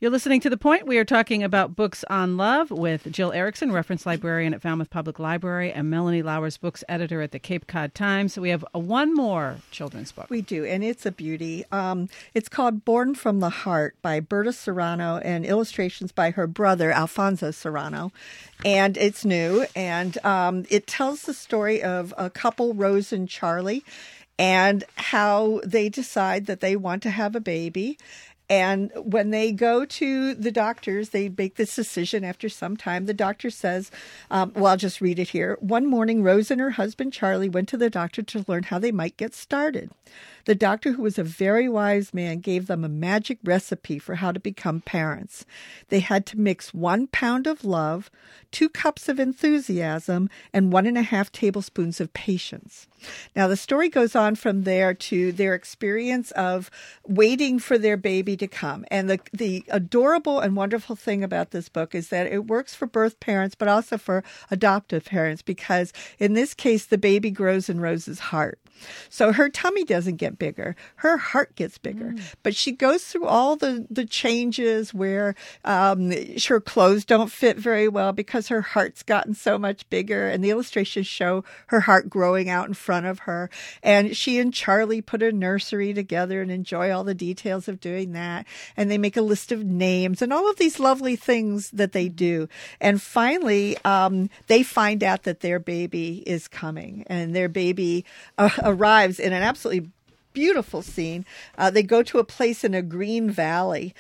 You're listening to The Point. We are talking about books on love with Jill Erickson, reference librarian at Falmouth Public Library, and Melanie Lowers, books editor at the Cape Cod Times. We have one more children's book. We do, and it's a beauty. It's called Born from the Heart by Berta Serrano and illustrations by her brother, Alfonso Serrano. And it's new, and it tells the story of a couple, Rose and Charlie, and how they decide that they want to have a baby. And when they go to the doctors, they make this decision after some time. The doctor says, I'll just read it here. One morning, Rose and her husband, Charlie, went to the doctor to learn how they might get started. The doctor, who was a very wise man, gave them a magic recipe for how to become parents. They had to mix 1 pound of love, 2 cups of enthusiasm, and 1.5 tablespoons of patience. Now, the story goes on from there to their experience of waiting for their baby to come. And the adorable and wonderful thing about this book is that it works for birth parents, but also for adoptive parents, because in this case, the baby grows in Rose's heart. So her tummy doesn't get bigger. Her heart gets bigger. But she goes through all the changes where her clothes don't fit very well because her heart's gotten so much bigger. And the illustrations show her heart growing out in front of her. And she and Charlie put a nursery together and enjoy all the details of doing that. And they make a list of names and all of these lovely things that they do. And finally, they find out that their baby is coming. And their baby arrives in an absolutely beautiful scene. They go to a place in a green valley,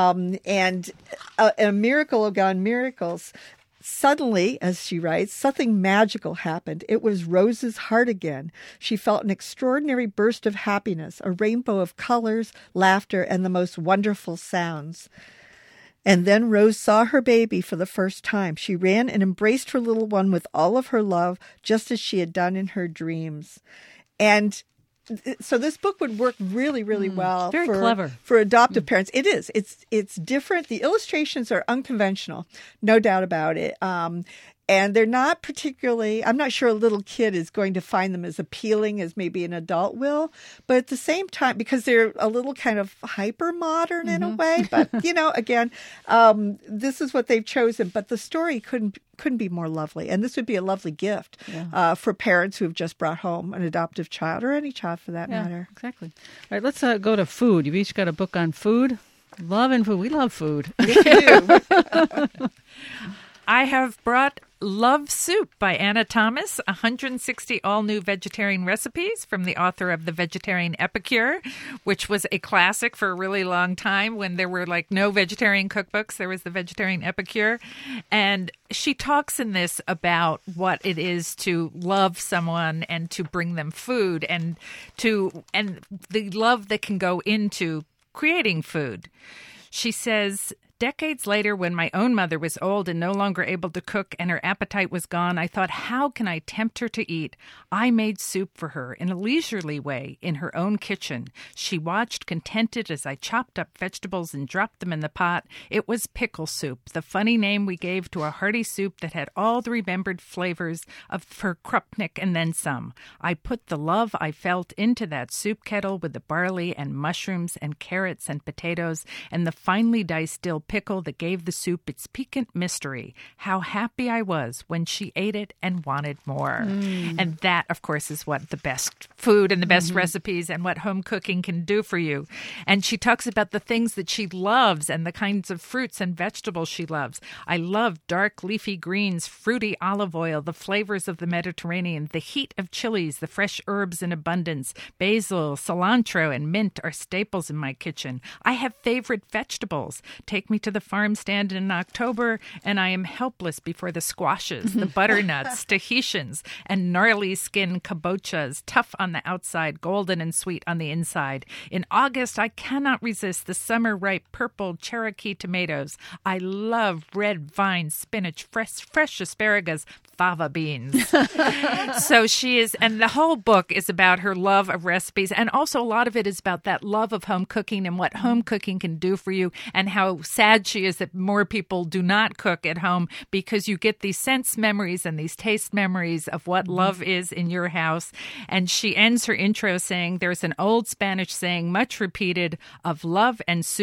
and a miracle of God miracles. Suddenly, as she writes, something magical happened. It was Rose's heart again. She felt an extraordinary burst of happiness, a rainbow of colors, laughter, and the most wonderful sounds. And then Rose saw her baby for the first time. She ran and embraced her little one with all of her love, just as she had done in her dreams. And so this book would work really, really well clever for adoptive parents. It is. It's different. The illustrations are unconventional, no doubt about it. And they're not particularly, I'm not sure a little kid is going to find them as appealing as maybe an adult will. But at the same time, because they're a little kind of hyper modern in a way. But, again, this is what they've chosen. But the story couldn't be more lovely. And this would be a lovely gift for parents who have just brought home an adoptive child, or any child for that matter. Exactly. All right, let's go to food. You've each got a book on food. Love and food. We love food. We do. I have brought Love Soup by Anna Thomas, 160 all-new vegetarian recipes from the author of The Vegetarian Epicure, which was a classic for a really long time when there were no vegetarian cookbooks. There was The Vegetarian Epicure. And she talks in this about what it is to love someone and to bring them food and the love that can go into creating food. She says, decades later, when my own mother was old and no longer able to cook and her appetite was gone, I thought, how can I tempt her to eat? I made soup for her in a leisurely way in her own kitchen. She watched contented as I chopped up vegetables and dropped them in the pot. It was pickle soup, the funny name we gave to a hearty soup that had all the remembered flavors of her Krupnik and then some. I put the love I felt into that soup kettle with the barley and mushrooms and carrots and potatoes and the finely diced dill pickle that gave the soup its piquant mystery. How happy I was when she ate it and wanted more. And that, of course, is what the best food and the best recipes and what home cooking can do for you. And she talks about the things that she loves and the kinds of fruits and vegetables she loves. I love dark leafy greens, fruity olive oil, the flavors of the Mediterranean, the heat of chilies, the fresh herbs in abundance, basil, cilantro, and mint are staples in my kitchen. I have favorite vegetables. Take me to the farm stand in October, and I am helpless before the squashes, the butternuts, Tahitians, and gnarly skin kabochas, tough on the outside, golden and sweet on the inside. In August, I cannot resist the summer-ripe purple Cherokee tomatoes. I love red vine, spinach, fresh asparagus, fava beans. So she is, and the whole book is about her love of recipes, and also a lot of it is about that love of home cooking and what home cooking can do for you, and how sad she is that more people do not cook at home, because you get these sense memories and these taste memories of what love is in your house. And she ends her intro saying, there's an old Spanish saying, much repeated, of love and soup,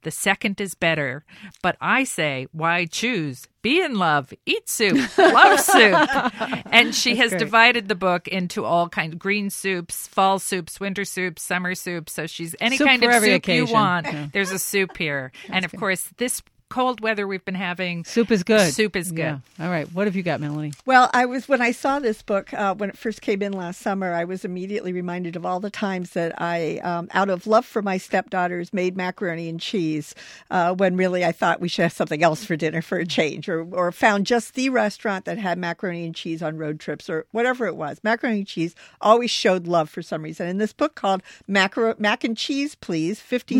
The second is better. But I say, why choose? Be in love, eat soup, love soup. And she has divided the book into all kinds of green soups, fall soups, winter soups, summer soups. So she's any Soup kind for of every soup occasion. you want. Yeah. There's a soup here. And of course, this cold weather we've been having, Soup is good. Soup is good. Yeah. All right. What have you got, Melanie? Well, when I saw this book, when it first came in last summer, I was immediately reminded of all the times that I, out of love for my stepdaughters, made macaroni and cheese when really I thought we should have something else for dinner for a change, or found just the restaurant that had macaroni and cheese on road trips or whatever it was. Macaroni and cheese always showed love for some reason. And this book called Mac and Cheese, Please,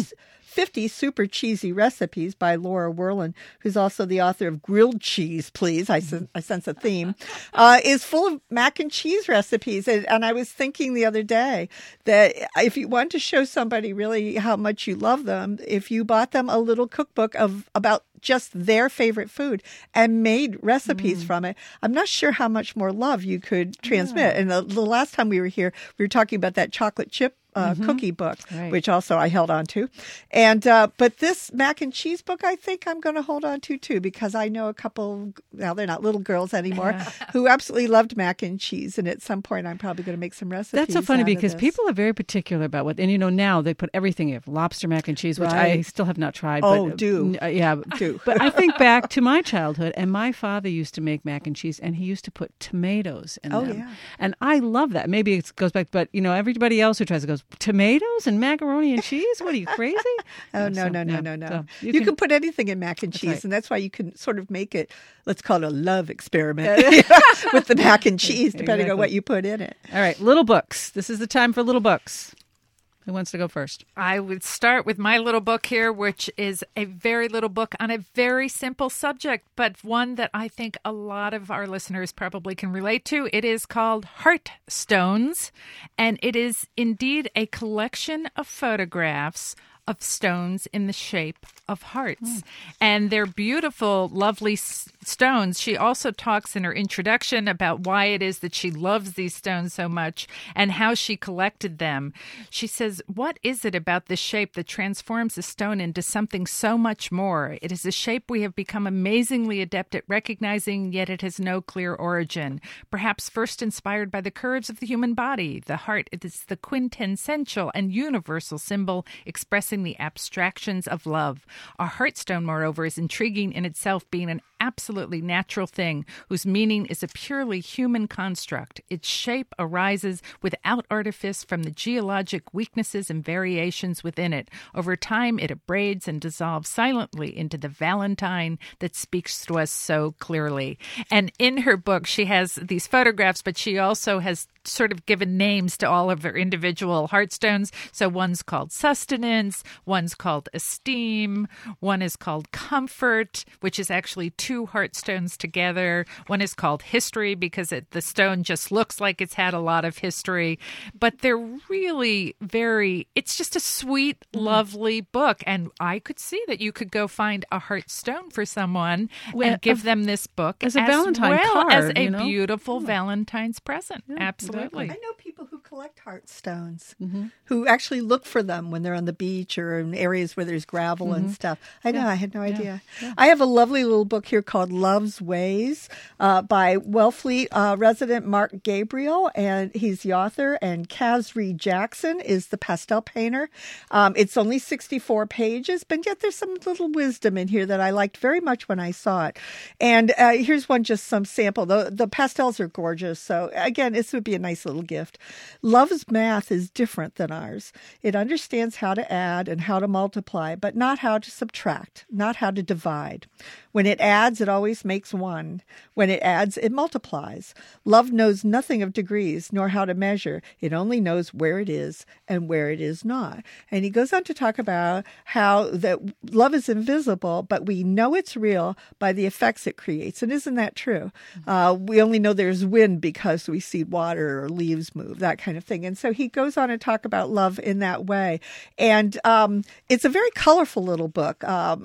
50 Super Cheesy Recipes by Laura Werlin, who's also the author of Grilled Cheese, Please, I sense a theme, is full of mac and cheese recipes. And I was thinking the other day that if you want to show somebody really how much you love them, if you bought them a little cookbook about just their favorite food and made recipes from it, I'm not sure how much more love you could transmit. And the last time we were here, we were talking about that chocolate chip cookie book, which also I held on to. And but this mac and cheese book, I think I'm going to hold on to too, because I know a couple, now they're not little girls anymore, who absolutely loved mac and cheese. And at some point, I'm probably going to make some recipes. That's so funny out of because this. people are very particular about what, and now they put everything in lobster mac and cheese, which Right. I still have not tried. Oh, but, do. Yeah, Do. But I think back to my childhood, and my father used to make mac and cheese, and he used to put tomatoes in them. Yeah. And I love that. Maybe it goes back, but everybody else who tries to goes, tomatoes and macaroni and cheese? What are you, crazy? Oh, no. So you can put anything in mac and cheese, right. and that's why you can sort of make it, let's call it a love experiment with the mac and cheese, depending on what you put in it. All right, little books. This is the time for little books. Who wants to go first? I would start with my little book here, which is a very little book on a very simple subject, but one that I think a lot of our listeners probably can relate to. It is called Heartstones, and it is indeed a collection of photographs of stones in the shape of hearts. And they're beautiful, lovely stones. She also talks in her introduction about why it is that she loves these stones so much and how she collected them. She says, what is it about this shape that transforms a stone into something so much more? It is a shape we have become amazingly adept at recognizing, yet it has no clear origin. Perhaps first inspired by the curves of the human body, the heart is the quintessential and universal symbol expressing the abstractions of love. A heartstone, moreover, is intriguing in itself, being an absolutely natural thing whose meaning is a purely human construct. Its shape arises without artifice from the geologic weaknesses and variations within it. Over time, it abrades and dissolves silently into the Valentine that speaks to us so clearly. And in her book, she has these photographs, but she also has sort of given names to all of her individual heartstones. So one's called sustenance, one's called esteem, one is called comfort, which is actually two heartstones together. One is called history because the stone just looks like it's had a lot of history. But they're really it's just a sweet, lovely book. And I could see that you could go find a heartstone for someone and give them this book as a Valentine well card, as a beautiful Valentine's present. Absolutely. I know people who collect heartstones, who actually look for them when they're on the beach or in areas where there's gravel and stuff. I know, I had no idea. Yeah. I have a lovely little book here called Love's Ways by Wellfleet resident Mark Gabriel, and he's the author, and Kazri Jackson is the pastel painter. It's only 64 pages, but yet there's some little wisdom in here that I liked very much when I saw it. And here's just some sample. The pastels are gorgeous, so again, this would be a nice little gift. Love's math is different than ours. It understands how to add and how to multiply, but not how to subtract, not how to divide. When it adds, it always makes one. When it adds, it multiplies. Love knows nothing of degrees, nor how to measure. It only knows where it is and where it is not. And he goes on to talk about how that love is invisible, but we know it's real by the effects it creates. And isn't that true? We only know there's wind because we see water or leaves move, that kind kind of thing. And so he goes on to talk about love in that way. And it's a very colorful little book.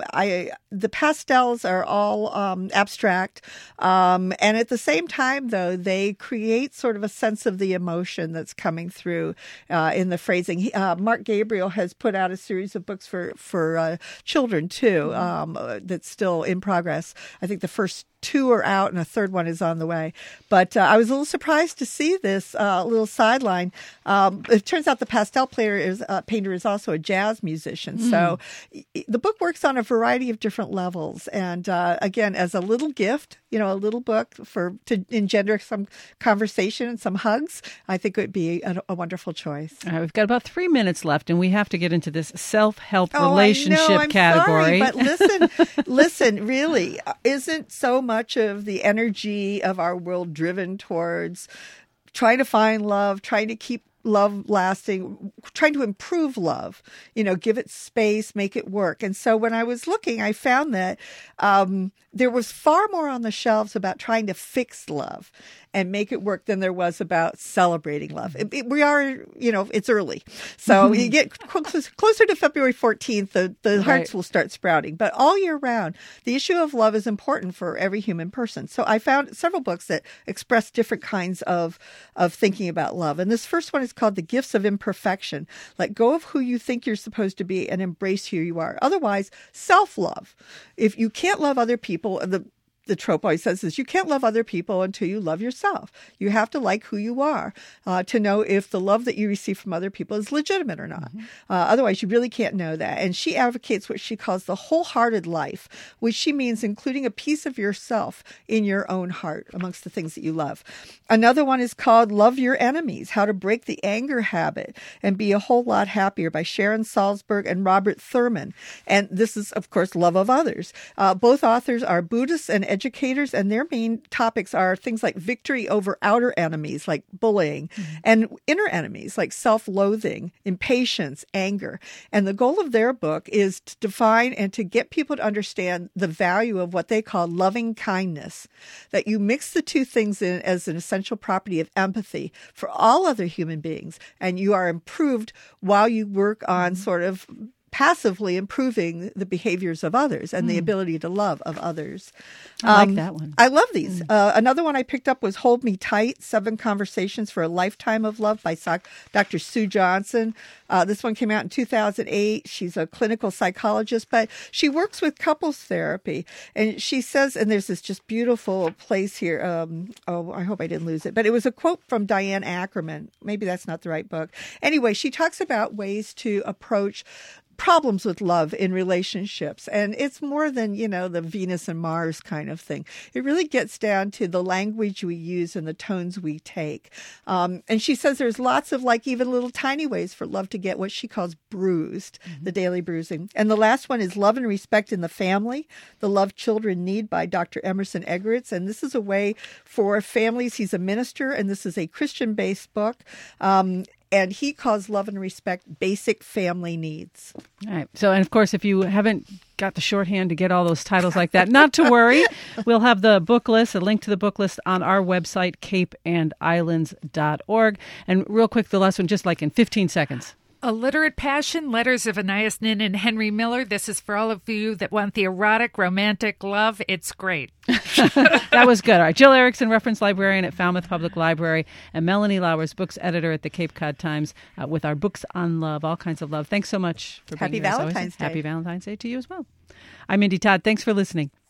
The pastels are all abstract. And at the same time, though, they create sort of a sense of the emotion that's coming through in the phrasing. Mark Gabriel has put out a series of books for children, too, that's still in progress. I think the first 2 are out and a third one is on the way. But I was a little surprised to see this little sideline. It turns out the pastel painter is also a jazz musician. So the book works on a variety of different levels. And again, as a little gift, a little book to engender some conversation and some hugs, I think it would be a wonderful choice. All right, we've got about 3 minutes left, and we have to get into this self-help relationship category. Sorry, but listen, really, isn't so much of the energy of our world driven towards trying to find love, trying to keep love lasting, trying to improve love, give it space, make it work. And so when I was looking, I found that there was far more on the shelves about trying to fix love and make it work than there was about celebrating love. We are, it's early. So you get closer to February 14th, the hearts will start sprouting. But all year round, the issue of love is important for every human person. So I found several books that express different kinds of thinking about love. And this first one is called The Gifts of Imperfection. Let go of who you think you're supposed to be and embrace who you are. Otherwise, self-love. If you can't love other people, the trope always says this, you can't love other people until you love yourself. You have to like who you are to know if the love that you receive from other people is legitimate or not. Otherwise, you really can't know that. And she advocates what she calls the wholehearted life, which she means including a piece of yourself in your own heart amongst the things that you love. Another one is called Love Your Enemies, How to Break the Anger Habit and Be a Whole Lot Happier by Sharon Salzberg and Robert Thurman. And this is, of course, love of others. Both authors are Buddhists and educators, and their main topics are things like victory over outer enemies, like bullying, and inner enemies, like self-loathing, impatience, anger. And the goal of their book is to define and to get people to understand the value of what they call loving kindness, that you mix the two things in as an essential property of empathy for all other human beings, and you are improved while you work on sort of passively improving the behaviors of others and the ability to love of others. I like that one. I love these. Another one I picked up was Hold Me Tight, 7 Conversations for a Lifetime of Love by Dr. Sue Johnson. This one came out in 2008. She's a clinical psychologist, but she works with couples therapy. And she says, and there's this just beautiful place here. I hope I didn't lose it. But it was a quote from Diane Ackerman. Maybe that's not the right book. Anyway, she talks about ways to approach problems with love in relationships. And it's more than, the Venus and Mars kind of thing. It really gets down to the language we use and the tones we take. And she says there's lots of even little tiny ways for love to get what she calls bruised, the daily bruising. And the last one is Love and Respect in the Family, The Love Children Need by Dr. Emerson Eggerichs. And this is a way for families. He's a minister, and this is a Christian-based book. And he calls Love and Respect basic family needs. All right. So, and of course, if you haven't got the shorthand to get all those titles like that, not to worry. We'll have the book list, a link to the book list on our website, capeandislands.org. And real quick, the last one, just in 15 seconds. A Literate Passion, Letters of Anais Nin and Henry Miller. This is for all of you that want the erotic, romantic love. It's great. That was good. All right. Jill Erickson, reference librarian at Falmouth Public Library, and Melanie Lowers, books editor at the Cape Cod Times, with our books on love, all kinds of love. Thanks so much for being here. Happy Valentine's Day. Happy Valentine's Day to you as well. I'm Mindy Todd. Thanks for listening.